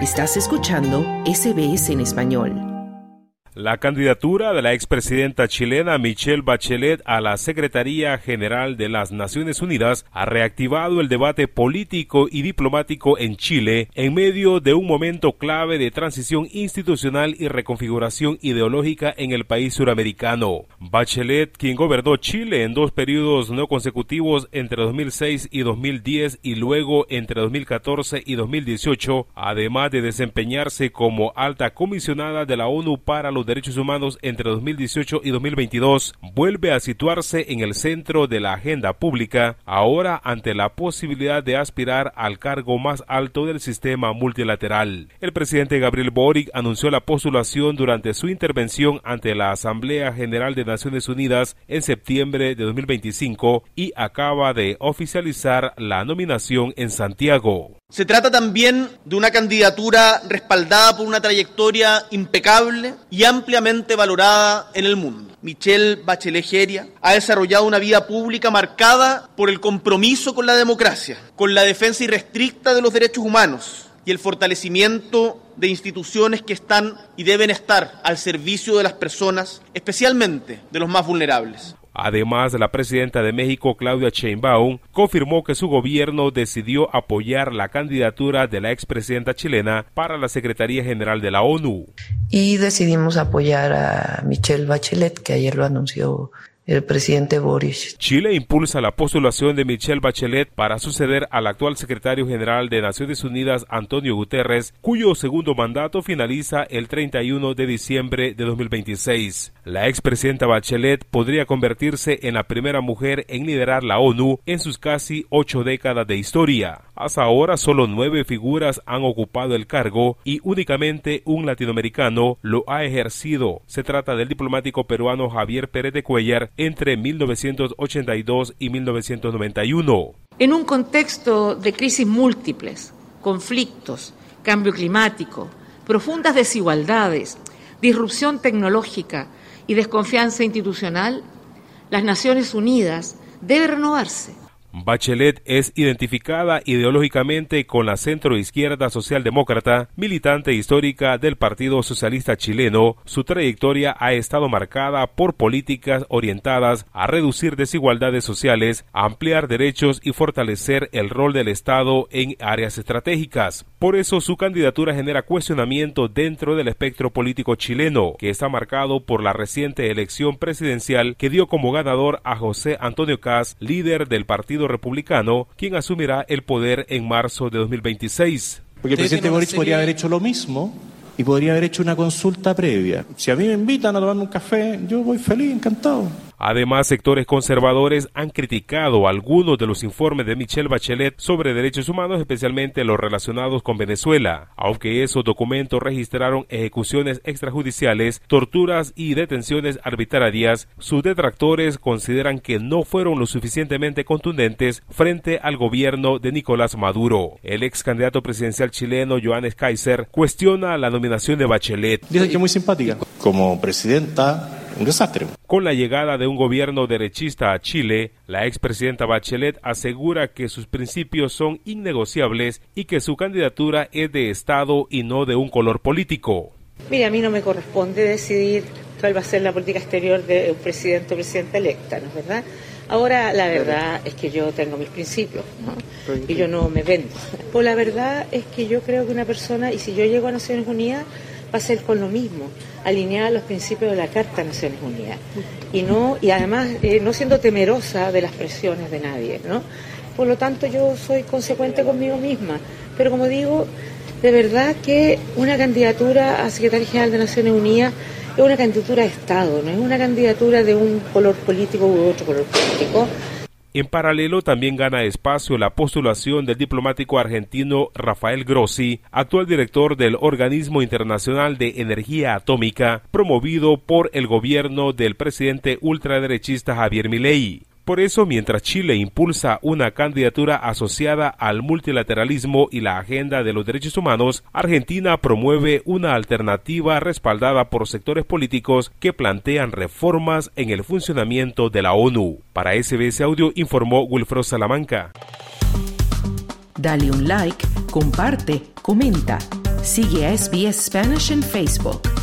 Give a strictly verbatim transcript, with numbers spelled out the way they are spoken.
Estás escuchando S B S en español. La candidatura de la expresidenta chilena Michelle Bachelet a la Secretaría General de las Naciones Unidas ha reactivado el debate político y diplomático en Chile en medio de un momento clave de transición institucional y reconfiguración ideológica en el país suramericano. Bachelet, quien gobernó Chile en dos periodos no consecutivos entre dos mil seis y dos mil diez y luego entre dos mil catorce y dos mil dieciocho, además de desempeñarse como alta comisionada de la ONU para los Derechos Humanos entre dos mil dieciocho y dos mil veintidós, vuelve a situarse en el centro de la agenda pública, ahora ante la posibilidad de aspirar al cargo más alto del sistema multilateral. El presidente Gabriel Boric anunció la postulación durante su intervención ante la Asamblea General de Naciones Unidas en septiembre de dos mil veinticinco y acaba de oficializar la nominación en Santiago. Se trata también de una candidatura respaldada por una trayectoria impecable y ampliamente valorada en el mundo. Michelle Bachelet Jeria ha desarrollado una vida pública marcada por el compromiso con la democracia, con la defensa irrestricta de los derechos humanos y el fortalecimiento de instituciones que están y deben estar al servicio de las personas, especialmente de los más vulnerables. Además, la presidenta de México, Claudia Sheinbaum, confirmó que su gobierno decidió apoyar la candidatura de la expresidenta chilena para la Secretaría General de la ONU. Y decidimos apoyar a Michelle Bachelet, que ayer lo anunció el presidente Boric. Chile impulsa la postulación de Michelle Bachelet para suceder al actual secretario general de Naciones Unidas, Antonio Guterres, cuyo segundo mandato finaliza el treinta y uno de diciembre de dos mil veintiséis. La expresidenta Bachelet podría convertirse en la primera mujer en liderar la ONU en sus casi ocho décadas de historia. Hasta ahora solo nueve figuras han ocupado el cargo y únicamente un latinoamericano lo ha ejercido. Se trata del diplomático peruano Javier Pérez de Cuellar entre mil novecientos ochenta y dos y mil novecientos noventa y uno. En un contexto de crisis múltiples, conflictos, cambio climático, profundas desigualdades, disrupción tecnológica y desconfianza institucional, las Naciones Unidas deben renovarse. Bachelet es identificada ideológicamente con la centroizquierda socialdemócrata, militante histórica del Partido Socialista Chileno. Su trayectoria ha estado marcada por políticas orientadas a reducir desigualdades sociales, ampliar derechos y fortalecer el rol del Estado en áreas estratégicas. Por eso su candidatura genera cuestionamiento dentro del espectro político chileno, que está marcado por la reciente elección presidencial que dio como ganador a José Antonio Kast, líder del Partido Republicano, quien asumirá el poder en marzo de dos mil veintiséis. Porque el presidente Boric podría haber hecho lo mismo y podría haber hecho una consulta previa. Si a mí me invitan a tomarme un café, yo voy feliz, encantado. Además, sectores conservadores han criticado algunos de los informes de Michelle Bachelet sobre derechos humanos, especialmente los relacionados con Venezuela. Aunque esos documentos registraron ejecuciones extrajudiciales, torturas y detenciones arbitrarias, sus detractores consideran que no fueron lo suficientemente contundentes frente al gobierno de Nicolás Maduro. El ex candidato presidencial chileno, Johannes Kaiser, cuestiona la nominación de Bachelet. Dice que es muy simpática. Como presidenta, un desastre. Con la llegada de un gobierno derechista a Chile, la expresidenta Bachelet asegura que sus principios son innegociables y que su candidatura es de Estado y no de un color político. Mire, a mí no me corresponde decidir cuál va a ser la política exterior de un presidente o presidenta electa, ¿no es verdad? Ahora, la verdad es que yo tengo mis principios, ¿no? Y yo no me vendo. Pues la verdad es que yo creo que una persona, y si yo llego a Naciones Unidas, va a ser con lo mismo, alineada a los principios de la Carta de Naciones Unidas. Y no y además eh, no siendo temerosa de las presiones de nadie, ¿no? Por lo tanto, yo soy consecuente conmigo misma. Pero como digo, de verdad que una candidatura a Secretaria General de Naciones Unidas es una candidatura de Estado, no es una candidatura de un color político u otro color político. En paralelo también gana espacio la postulación del diplomático argentino Rafael Grossi, actual director del Organismo Internacional de Energía Atómica, promovido por el gobierno del presidente ultraderechista Javier Milei. Por eso, mientras Chile impulsa una candidatura asociada al multilateralismo y la agenda de los derechos humanos, Argentina promueve una alternativa respaldada por sectores políticos que plantean reformas en el funcionamiento de la ONU. Para S B S Audio informó Wilfredo Salamanca. Dale un like, comparte, comenta. Sigue a S B S Spanish en Facebook.